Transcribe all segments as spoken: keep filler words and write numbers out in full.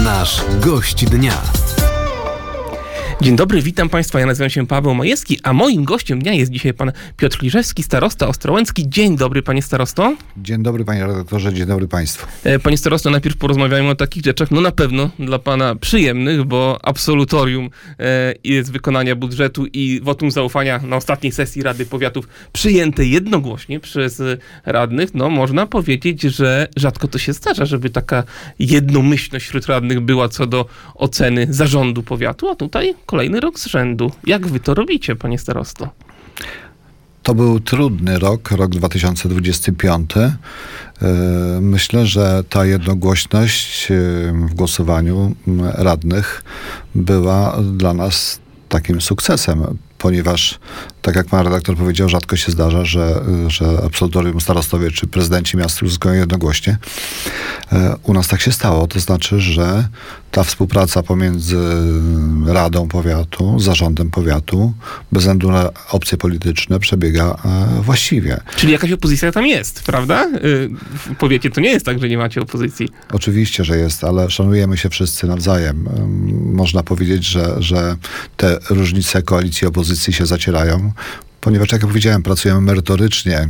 Nasz gość dnia. Dzień dobry, witam Państwa, ja nazywam się Paweł Majewski, a moim gościem dnia jest dzisiaj pan Piotr Liżewski, starosta ostrołęcki. Dzień dobry, panie starosto. Dzień dobry, panie redaktorze, dzień dobry państwu. Panie starosto, najpierw porozmawiajmy o takich rzeczach, no na pewno dla pana przyjemnych, bo absolutorium e, jest wykonania budżetu i wotum zaufania na ostatniej sesji Rady Powiatów przyjęte jednogłośnie przez radnych. No można powiedzieć, że rzadko to się zdarza, żeby taka jednomyślność wśród radnych była co do oceny zarządu powiatu, a tutaj kolejny rok z rzędu. Jak wy to robicie, panie starosto? To był trudny rok, rok dwa tysiące dwudziesty piąty. Myślę, że ta jednogłośność w głosowaniu radnych była dla nas takim sukcesem, ponieważ, tak jak pan redaktor powiedział, rzadko się zdarza, że, że absolutorium starostowie czy prezydenci miast uzyskują jednogłośnie. U nas tak się stało. To znaczy, że ta współpraca pomiędzy Radą Powiatu, Zarządem Powiatu, bez względu na opcje polityczne, przebiega właściwie. Czyli jakaś opozycja tam jest, prawda? W powiecie to nie jest tak, że nie macie opozycji. Oczywiście, że jest, ale szanujemy się wszyscy nawzajem. Można powiedzieć, że, że te różnice koalicji i opozycji się zacierają, ponieważ, jak ja powiedziałem, pracujemy merytorycznie.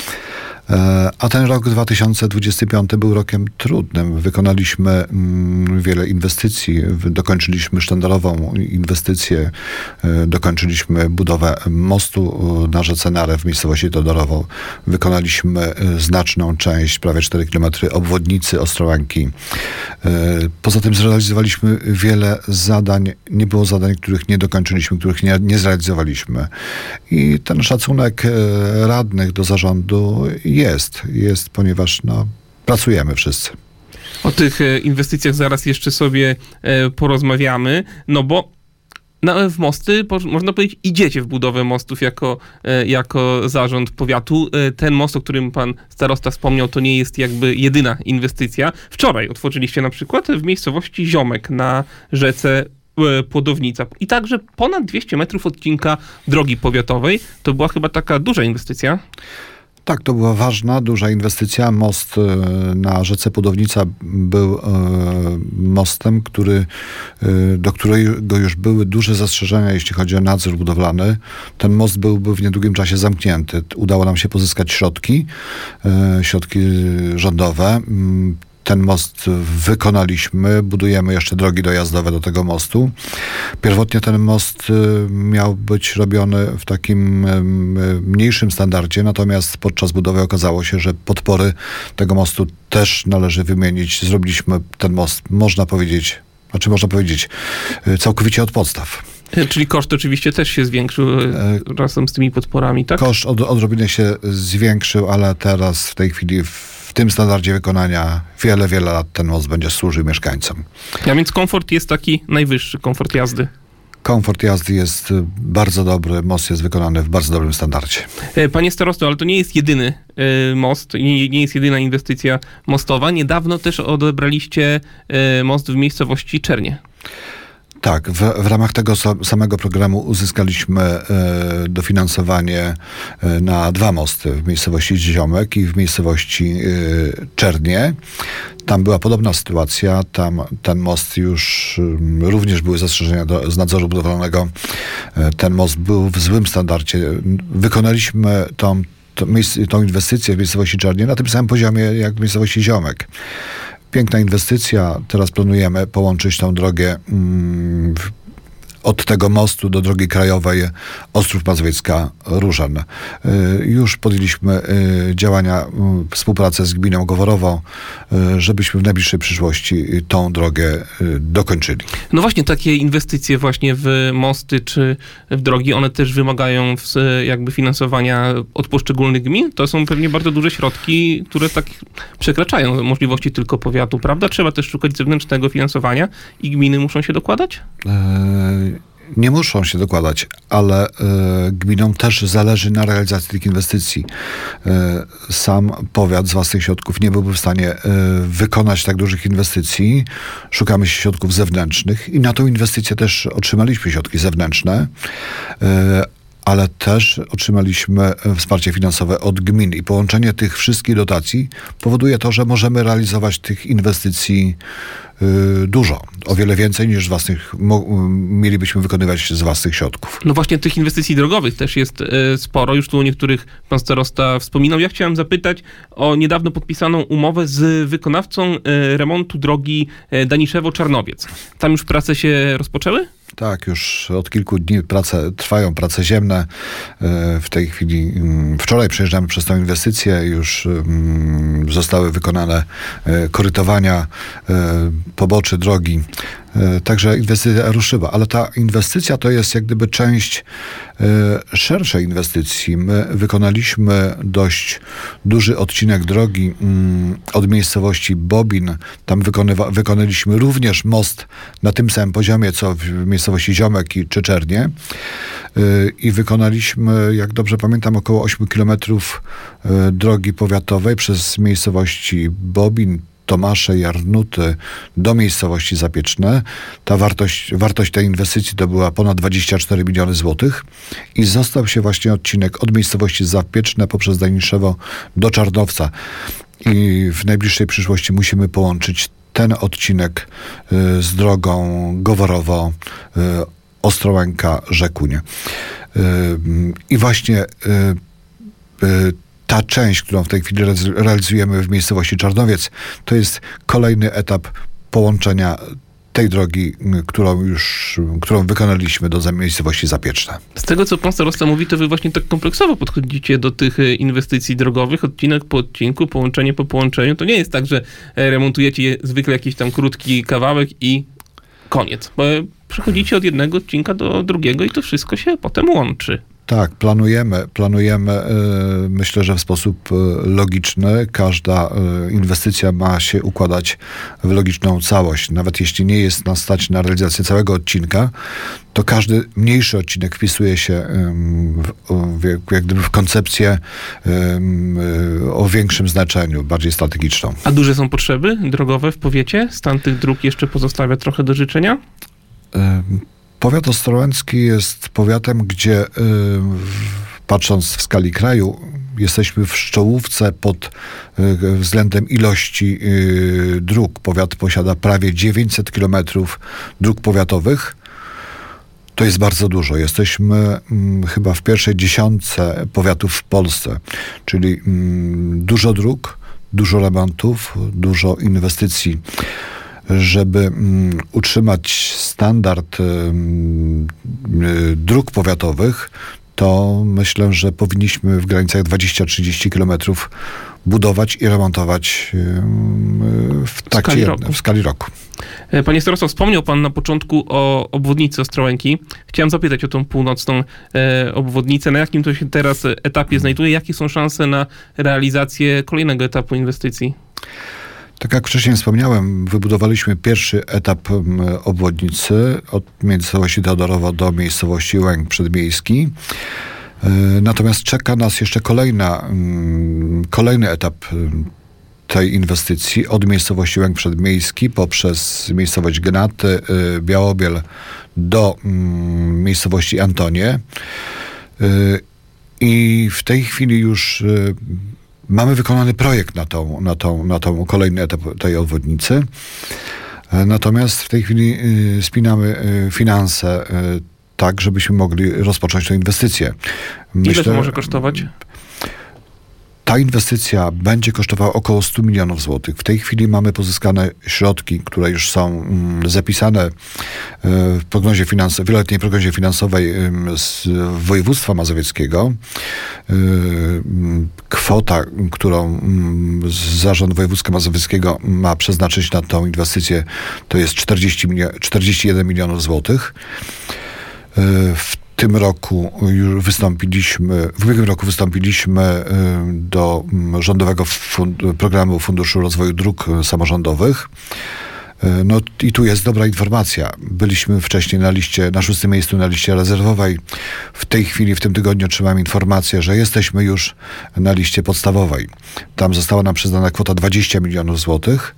A ten rok dwa tysiące dwudziesty piąty był rokiem trudnym. Wykonaliśmy mm, wiele inwestycji, dokończyliśmy sztandarową inwestycję, dokończyliśmy budowę mostu na rzece Nare w miejscowości Todorowo. Wykonaliśmy znaczną część, prawie cztery kilometry obwodnicy Ostrołęki. Poza tym zrealizowaliśmy wiele zadań. Nie było zadań, których nie dokończyliśmy, których nie, nie zrealizowaliśmy. I ten szacunek radnych do zarządu Jest, jest, ponieważ no, pracujemy wszyscy. O tych e, inwestycjach zaraz jeszcze sobie e, porozmawiamy, no bo na, w mosty, po, można powiedzieć, idziecie w budowę mostów jako, e, jako zarząd powiatu. E, ten most, o którym pan starosta wspomniał, to nie jest jakby jedyna inwestycja. Wczoraj otworzyliście na przykład w miejscowości Ziomek na rzece Płodownica. I także ponad dwieście metrów odcinka drogi powiatowej. To była chyba taka duża inwestycja. Tak, to była ważna, duża inwestycja. Most na rzece Płodownica był mostem, który, do którego już były duże zastrzeżenia, jeśli chodzi o nadzór budowlany. Ten most byłby w niedługim czasie zamknięty. Udało nam się pozyskać środki, środki rządowe. Ten most wykonaliśmy, budujemy jeszcze drogi dojazdowe do tego mostu. Pierwotnie ten most miał być robiony w takim mniejszym standardzie, natomiast podczas budowy okazało się, że podpory tego mostu też należy wymienić. Zrobiliśmy ten most, można powiedzieć, znaczy można powiedzieć, całkowicie od podstaw. Czyli koszt oczywiście też się zwiększył razem z tymi podporami, tak? Koszt od, odrobinę się zwiększył, ale teraz w tej chwili w W tym standardzie wykonania wiele, wiele lat ten most będzie służył mieszkańcom. A więc komfort jest taki najwyższy, komfort jazdy. Komfort jazdy jest bardzo dobry, most jest wykonany w bardzo dobrym standardzie. Panie starosto, ale to nie jest jedyny most, nie, nie jest jedyna inwestycja mostowa. Niedawno też odebraliście most w miejscowości Czernie. Tak, w, w ramach tego samego programu uzyskaliśmy e, dofinansowanie e, na dwa mosty w miejscowości Ziomek i w miejscowości e, Czernie. Tam była podobna sytuacja, tam ten most już e, również były zastrzeżenia do, z nadzoru budowlanego. E, ten most był w złym standardzie. Wykonaliśmy tą, tą, tą inwestycję w miejscowości Czernie na tym samym poziomie jak w miejscowości Ziomek. Piękna inwestycja. Teraz planujemy połączyć tą drogę mm, od tego mostu do drogi krajowej Ostrów Mazowiecka-Różan. Y, już podjęliśmy y, działania, y, współpracę z gminą Goworową, y, żebyśmy w najbliższej przyszłości tą drogę y, dokończyli. No właśnie, takie inwestycje właśnie w mosty czy w drogi, one też wymagają w, jakby finansowania od poszczególnych gmin. To są pewnie bardzo duże środki, które tak przekraczają możliwości tylko powiatu, prawda? Trzeba też szukać zewnętrznego finansowania i gminy muszą się dokładać? Y- Nie muszą się dokładać, ale y, gminom też zależy na realizacji tych inwestycji. Y, sam powiat z własnych środków nie byłby w stanie y, wykonać tak dużych inwestycji. Szukamy środków zewnętrznych i na tą inwestycję też otrzymaliśmy środki zewnętrzne. Y, ale też otrzymaliśmy wsparcie finansowe od gmin i połączenie tych wszystkich dotacji powoduje to, że możemy realizować tych inwestycji dużo. O wiele więcej niż z własnych, mo, mielibyśmy wykonywać z własnych środków. No właśnie tych inwestycji drogowych też jest e, sporo. Już tu o niektórych pan starosta wspominał. Ja chciałem zapytać o niedawno podpisaną umowę z wykonawcą e, remontu drogi e, Daniszewo-Czarnowiec. Tam już prace się rozpoczęły? Tak, już od kilku dni prace, trwają prace ziemne. W tej chwili, wczoraj przejeżdżamy przez tą inwestycję, już zostały wykonane korytowania poboczy drogi. Także inwestycja ruszyła, ale ta inwestycja to jest jak gdyby część szerszej inwestycji. My wykonaliśmy dość duży odcinek drogi od miejscowości Bobin. Tam wykonywa, wykonaliśmy również most na tym samym poziomie, co w miejscowości Ziomek i Czeczernie. I wykonaliśmy, jak dobrze pamiętam, około ośmiu kilometrów drogi powiatowej przez miejscowości Bobin, Tomasze, Jarnuty do miejscowości Zapieczne. Ta wartość, wartość tej inwestycji to była ponad dwadzieścia cztery miliony złotych i został się właśnie odcinek od miejscowości Zapieczne poprzez Daniszewo do Czarnowca. I w najbliższej przyszłości musimy połączyć ten odcinek y, z drogą Goworowo, y, Ostrołęka, Rzekuń. Y, I właśnie y, y, ta część, którą w tej chwili realizujemy w miejscowości Czarnowiec, to jest kolejny etap połączenia tej drogi, którą już, którą wykonaliśmy do miejscowości Zapieczne. Z tego, co pan starosta mówi, to wy właśnie tak kompleksowo podchodzicie do tych inwestycji drogowych, odcinek po odcinku, połączenie po połączeniu. To nie jest tak, że remontujecie zwykle jakiś tam krótki kawałek i koniec. Bo przechodzicie od jednego odcinka do drugiego i to wszystko się potem łączy. Tak, planujemy, planujemy, myślę, że w sposób logiczny. Każda inwestycja ma się układać w logiczną całość. Nawet jeśli nie jest nas stać na realizację całego odcinka, to każdy mniejszy odcinek wpisuje się w, w, jak gdyby w koncepcję o większym znaczeniu, bardziej strategiczną. A duże są potrzeby drogowe w powiecie? Stan tych dróg jeszcze pozostawia trochę do życzenia? Powiat ostrołęcki jest powiatem, gdzie y, patrząc w skali kraju, jesteśmy w czołówce pod y, względem ilości y, dróg. Powiat posiada prawie dziewięćset kilometrów dróg powiatowych. To jest bardzo dużo. Jesteśmy y, chyba w pierwszej dziesiątce powiatów w Polsce, czyli y, dużo dróg, dużo remontów, dużo inwestycji. Żeby um, utrzymać standard um, y, dróg powiatowych, to myślę, że powinniśmy w granicach dwadzieścia do trzydziestu kilometrów budować i remontować um, w, trakcie, skali roku. w skali roku. Panie starosto, wspomniał pan na początku o obwodnicy Ostrołęki. Chciałem zapytać o tą północną e, obwodnicę. Na jakim to się teraz etapie znajduje? Jakie są szanse na realizację kolejnego etapu inwestycji? Tak jak wcześniej wspomniałem, wybudowaliśmy pierwszy etap obwodnicy od miejscowości Teodorowo do miejscowości Łęk Przedmiejski. Natomiast czeka nas jeszcze kolejna, kolejny etap tej inwestycji od miejscowości Łęk Przedmiejski poprzez miejscowość Gnaty, Białobiel do miejscowości Antonie. I w tej chwili już mamy wykonany projekt na tą, na tą, na tą kolejny etap tej obwodnicy. Natomiast w tej chwili spinamy finanse tak, żebyśmy mogli rozpocząć tę inwestycję. Myślę, ile to może kosztować? Ta inwestycja będzie kosztowała około stu milionów złotych. W tej chwili mamy pozyskane środki, które już są mm, zapisane w prognozie finans- wieloletniej prognozie finansowej z województwa mazowieckiego. Kwota, którą Zarząd Województwa Mazowieckiego ma przeznaczyć na tą inwestycję, to jest czterdzieści jeden milionów złotych. W W tym roku już wystąpiliśmy, w ubiegłym roku wystąpiliśmy do Rządowego Fund- Programu Funduszu Rozwoju Dróg Samorządowych. No i tu jest dobra informacja. Byliśmy wcześniej na liście, na szóstym miejscu na liście rezerwowej. W tej chwili, w tym tygodniu otrzymałem informację, że jesteśmy już na liście podstawowej. Tam została nam przyznana kwota dwadzieścia milionów złotych.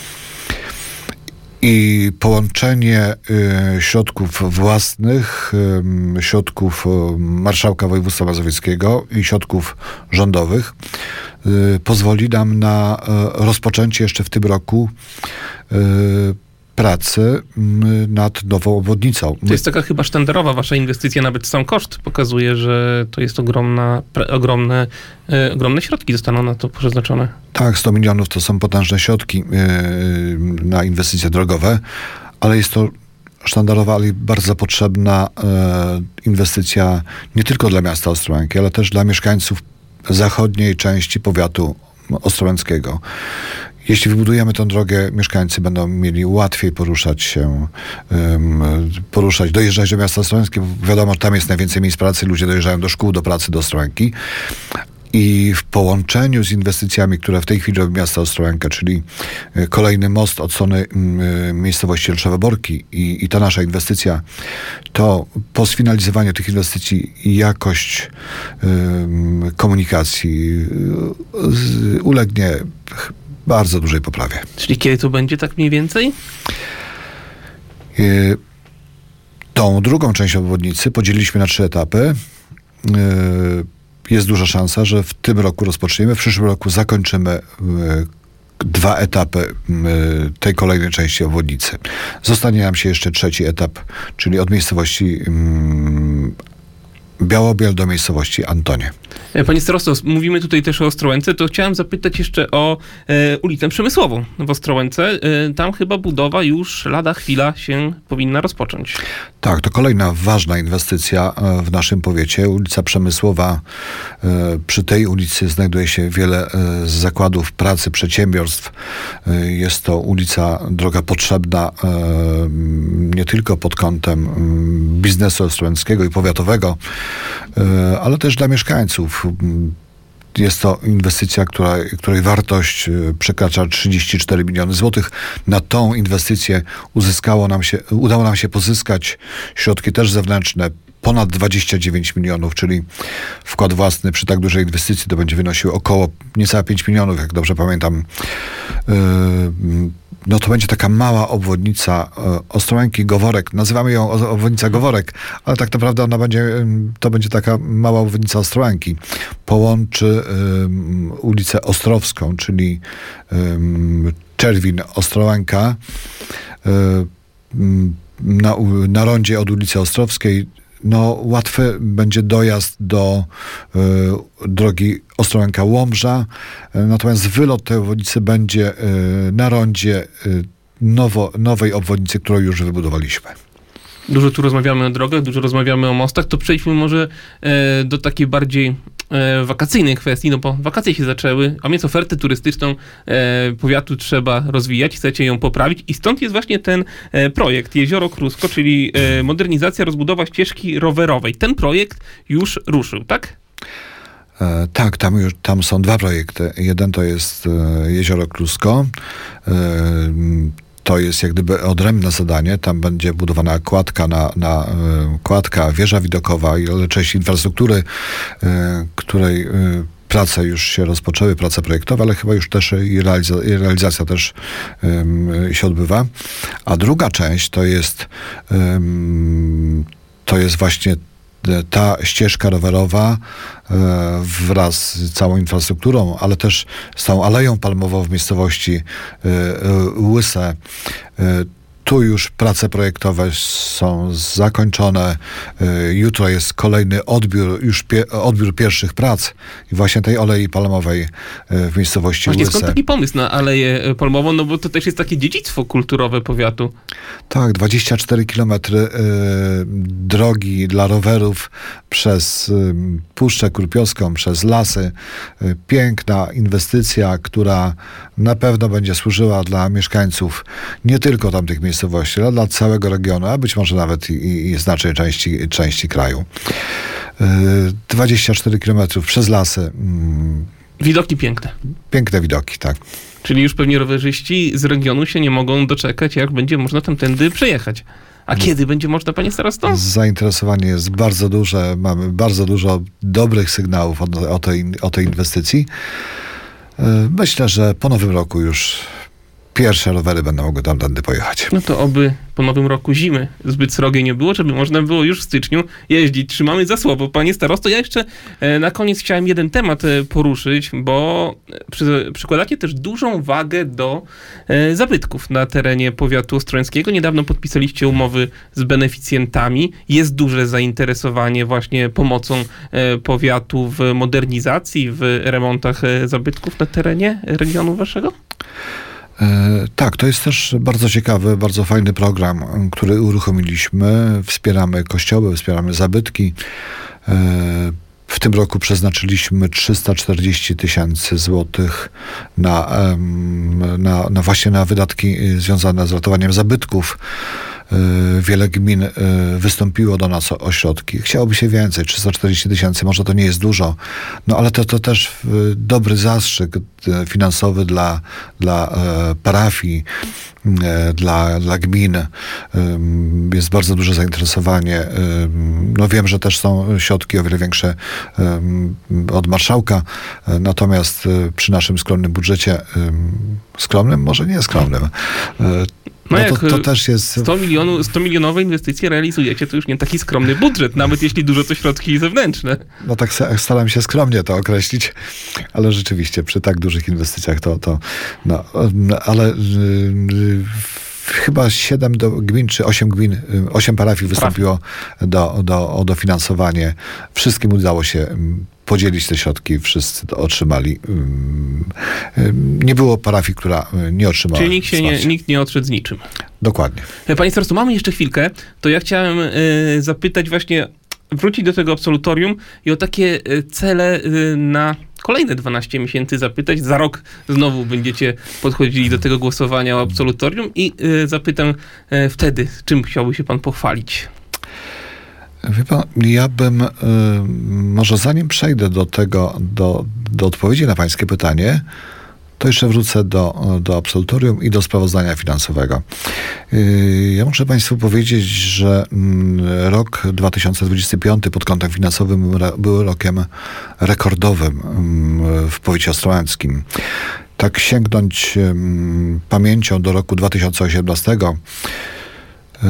I połączenie y, środków własnych, y, środków y, Marszałka Województwa Mazowieckiego i środków rządowych y, pozwoli nam na y, rozpoczęcie jeszcze w tym roku y, pracy nad nową obwodnicą. To jest taka chyba sztandarowa wasza inwestycja, nawet sam koszt pokazuje, że to jest ogromna, ogromne, e, ogromne środki zostaną na to przeznaczone. Tak, sto milionów to są potężne środki e, na inwestycje drogowe, ale jest to sztandarowa, ale bardzo potrzebna e, inwestycja nie tylko dla miasta Ostrołęki, ale też dla mieszkańców zachodniej części powiatu ostrołęckiego. Jeśli wybudujemy tę drogę, mieszkańcy będą mieli łatwiej poruszać się, um, poruszać, dojeżdżać do miasta Ostrołęki. Wiadomo, że tam jest najwięcej miejsc pracy, ludzie dojeżdżają do szkół, do pracy, do Ostrołęki. I w połączeniu z inwestycjami, które w tej chwili robi miasto Ostrołęka, czyli kolejny most od strony miejscowości Elszowe Borki i, i ta nasza inwestycja, to po sfinalizowaniu tych inwestycji jakość um, komunikacji um, ulegnie bardzo dużej poprawie. Czyli kiedy to będzie tak mniej więcej? Y, tą drugą część obwodnicy podzieliliśmy na trzy etapy. Y, jest duża szansa, że w tym roku rozpoczniemy, w przyszłym roku zakończymy y, dwa etapy y, tej kolejnej części obwodnicy. Zostanie nam się jeszcze trzeci etap, czyli od miejscowości y, Białobiel do miejscowości Antonie. Panie starosto, mówimy tutaj też o Ostrołęce, to chciałem zapytać jeszcze o e, ulicę Przemysłową w Ostrołęce. E, tam chyba budowa już lada chwila się powinna rozpocząć. Tak, to kolejna ważna inwestycja w naszym powiecie. Ulica Przemysłowa. E, przy tej ulicy znajduje się wiele e, zakładów pracy, przedsiębiorstw. E, jest to ulica, droga potrzebna e, nie tylko pod kątem m, biznesu ostrołęckiego i powiatowego, e, ale też dla mieszkańców. Jest to inwestycja, która, której wartość przekracza trzydzieści cztery miliony złotych. Na tą inwestycję uzyskało nam się, udało nam się pozyskać środki też zewnętrzne, ponad dwadzieścia dziewięć milionów, czyli wkład własny przy tak dużej inwestycji to będzie wynosił około niecałe pięć milionów, jak dobrze pamiętam. No to będzie taka mała obwodnica Ostrołęki, Goworek. Nazywamy ją obwodnica Goworek, ale tak naprawdę ona będzie, to będzie taka mała obwodnica Ostrołęki. Połączy um, ulicę Ostrowską, czyli um, Czerwin, Ostrołęka, um, na, na rondzie od ulicy Ostrowskiej. No, łatwy będzie dojazd do y, drogi Ostrołęka-Łomża, y, natomiast wylot tej obwodnicy będzie y, na rondzie y, nowo, nowej obwodnicy, którą już wybudowaliśmy. Dużo tu rozmawiamy o drogach, dużo rozmawiamy o mostach, to przejdźmy może e, do takiej bardziej e, wakacyjnej kwestii, no bo wakacje się zaczęły, a więc ofertę turystyczną e, powiatu trzeba rozwijać, chcecie ją poprawić i stąd jest właśnie ten e, projekt Jezioro Krusko, czyli e, modernizacja, rozbudowa ścieżki rowerowej. Ten projekt już ruszył, tak? E, tak, tam, już, tam są dwa projekty. Jeden to jest e, Jezioro Krusko. E, To jest jak gdyby odrębne zadanie. Tam będzie budowana kładka, na, na, y, kładka, wieża widokowa i część infrastruktury, y, której y, prace już się rozpoczęły, prace projektowe, ale chyba już też i realiza- i realizacja też y, się odbywa. A druga część to jest, y, to jest właśnie ta ścieżka rowerowa e, wraz z całą infrastrukturą, ale też z tą aleją palmową w miejscowości e, Łyse. E, tu już prace projektowe są zakończone. E, jutro jest kolejny odbiór, już pie, odbiór pierwszych prac i właśnie tej alei palmowej e, w miejscowości właśnie Łyse. Skąd taki pomysł na aleję palmową? No bo to też jest takie dziedzictwo kulturowe powiatu. Tak, dwadzieścia cztery kilometry y, drogi dla rowerów przez y, Puszczę Kurpiowską, przez lasy. Y, piękna inwestycja, która na pewno będzie służyła dla mieszkańców nie tylko tamtych miejscowości, ale dla całego regionu, a być może nawet i, i znacznej części, części kraju. Y, dwadzieścia cztery kilometry przez lasy. Y, Widoki piękne. Piękne widoki, tak. Czyli już pewnie rowerzyści z regionu się nie mogą doczekać, jak będzie można tamtędy przejechać. A kiedy będzie można, panie starosto? Zainteresowanie jest bardzo duże. Mamy bardzo dużo dobrych sygnałów o, o, tej, o tej inwestycji. Myślę, że po nowym roku już pierwsze rowery będą mogły tam tędy pojechać. No to oby po nowym roku zimy zbyt srogiej nie było, żeby można było już w styczniu jeździć. Trzymamy za słowo, panie starosto. Ja jeszcze e, na koniec chciałem jeden temat e, poruszyć, bo przy, przykładacie też dużą wagę do e, zabytków na terenie powiatu ostrołęckiego. Niedawno podpisaliście umowy z beneficjentami. Jest duże zainteresowanie właśnie pomocą e, powiatu w modernizacji, w remontach e, zabytków na terenie regionu waszego? Tak, to jest też bardzo ciekawy, bardzo fajny program, który uruchomiliśmy. Wspieramy kościoły, wspieramy zabytki. W tym roku przeznaczyliśmy trzysta czterdzieści tysięcy złotych na, na, na właśnie na wydatki związane z ratowaniem zabytków. Wiele gmin wystąpiło do nas o środki. Chciałoby się więcej, trzysta czterdzieści tysięcy, może to nie jest dużo, no ale to, to też dobry zastrzyk finansowy dla, dla parafii, dla, dla gmin. Jest bardzo duże zainteresowanie. No wiem, że też są środki o wiele większe od marszałka, natomiast przy naszym skromnym budżecie, skromnym, może nie skromnym, No, no jak to, to też jest... sto milionów, sto milionowe inwestycje realizujecie, to już nie taki skromny budżet, nawet jeśli dużo to środki zewnętrzne. No tak staram się skromnie to określić, ale rzeczywiście przy tak dużych inwestycjach to... to no, ale yy, chyba siedem do gmin, czy osiem gmin, osiem parafii wystąpiło do, do, o dofinansowanie. Wszystkim udało się podzielić te środki, wszyscy to otrzymali. Nie było parafii, która nie otrzymała. Czyli nikt, się nie, nikt nie odszedł z niczym. Dokładnie. Panie starosto, mamy jeszcze chwilkę, to ja chciałem y, zapytać właśnie, wrócić do tego absolutorium i o takie y, cele y, na kolejne dwanaście miesięcy zapytać. Za rok znowu będziecie podchodzili do tego głosowania o absolutorium i y, zapytam y, wtedy, czym chciałby się pan pochwalić? Wie pan, ja bym, y, może zanim przejdę do tego, do, do odpowiedzi na pańskie pytanie, to jeszcze wrócę do, do absolutorium i do sprawozdania finansowego. Y, ja muszę państwu powiedzieć, że y, rok dwa tysiące dwudziesty piąty pod kątem finansowym był rokiem rekordowym y, w powiecie ostrołęckim. Tak sięgnąć y, pamięcią do roku dwa tysiące osiemnastego, y,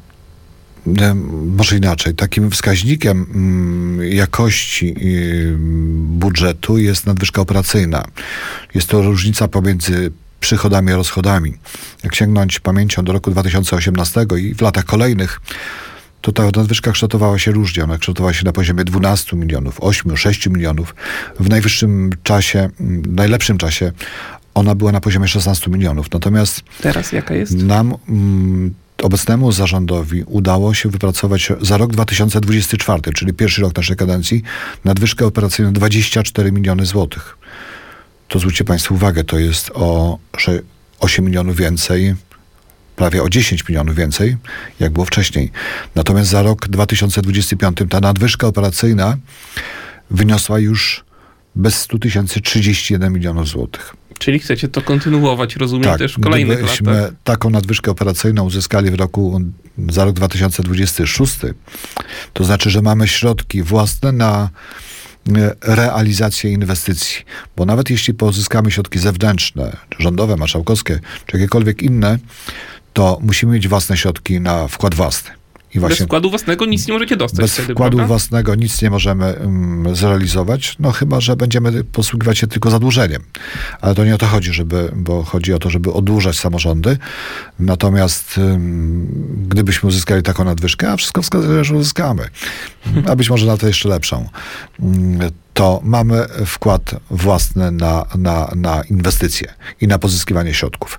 może inaczej, takim wskaźnikiem jakości budżetu jest nadwyżka operacyjna. Jest to różnica pomiędzy przychodami a rozchodami. Jak sięgnąć pamięcią do roku dwa tysiące osiemnastego i w latach kolejnych, to ta nadwyżka kształtowała się różnie. Ona kształtowała się na poziomie dwunastu milionów, ośmiu, sześciu milionów. W najwyższym czasie, najlepszym czasie ona była na poziomie szesnastu milionów. Natomiast teraz jaka jest? Nam mm, obecnemu zarządowi udało się wypracować za rok dwa tysiące dwudziesty czwarty, czyli pierwszy rok naszej kadencji, nadwyżkę operacyjną dwadzieścia cztery miliony złotych. To zwróćcie państwo uwagę, to jest o osiem milionów więcej, prawie o dziesięć milionów więcej, jak było wcześniej. Natomiast za rok dwa tysiące dwudziesty piąty ta nadwyżka operacyjna wyniosła już bez stu tysięcy trzydzieści jeden milionów złotych. Czyli chcecie to kontynuować, rozumiem, tak, też w kolejnych gdybyśmy latach. taką nadwyżkę operacyjną uzyskali w roku, za rok dwa tysiące dwudziesty szósty, to znaczy, że mamy środki własne na realizację inwestycji. Bo nawet jeśli pozyskamy środki zewnętrzne, rządowe, marszałkowskie, czy jakiekolwiek inne, to musimy mieć własne środki na wkład własny. I bez wkładu własnego nic nie możecie dostać. Bez wtedy, wkładu prawda? własnego nic nie możemy um, zrealizować, no chyba że będziemy posługiwać się tylko zadłużeniem. Ale to nie o to chodzi, żeby, bo chodzi o to, żeby oddłużać samorządy. Natomiast um, gdybyśmy uzyskali taką nadwyżkę, a wszystko wskazuje, że uzyskamy, a być może na to jeszcze lepszą, um, to mamy wkład własny na, na, na inwestycje i na pozyskiwanie środków.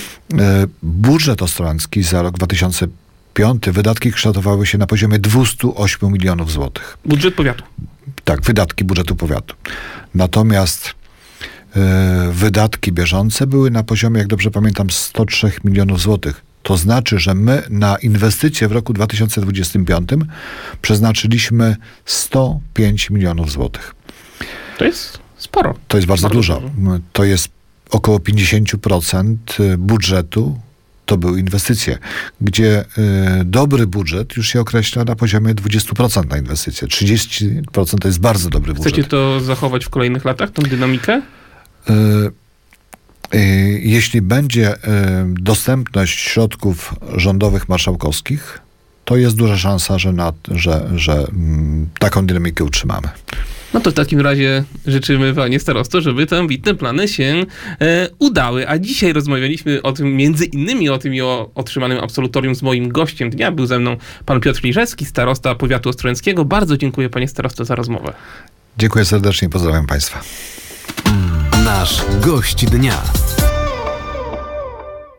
Budżet ostrołęcki za rok dwa tysiące piąty wydatki kształtowały się na poziomie dwieście osiem milionów złotych. Budżet powiatu. Tak, wydatki budżetu powiatu. Natomiast y, wydatki bieżące były na poziomie, jak dobrze pamiętam, sto trzy milionów złotych. To znaczy, że my na inwestycje w roku dwa tysiące dwudziestym piątym przeznaczyliśmy sto pięć milionów złotych. To jest sporo. To jest bardzo, bardzo dużo. dużo. To jest około pięćdziesiąt procent budżetu to były inwestycje, gdzie y, dobry budżet już się określa na poziomie dwadzieścia procent na inwestycje. trzydzieści procent to jest bardzo dobry budżet. Chcecie to zachować w kolejnych latach, tą dynamikę? Y, Jeśli będzie dostępność środków rządowych, marszałkowskich, to jest duża szansa, że, na, że, że taką dynamikę utrzymamy. No to w takim razie życzymy, panie starosto, żeby te ambitne plany się e, udały. A dzisiaj rozmawialiśmy o tym, między innymi o tym i o otrzymanym absolutorium z moim gościem dnia. Był ze mną pan Piotr Liżewski, starosta powiatu ostrołęckiego. Bardzo dziękuję, panie starosto, za rozmowę. Dziękuję serdecznie, pozdrawiam państwa. Nasz gość dnia.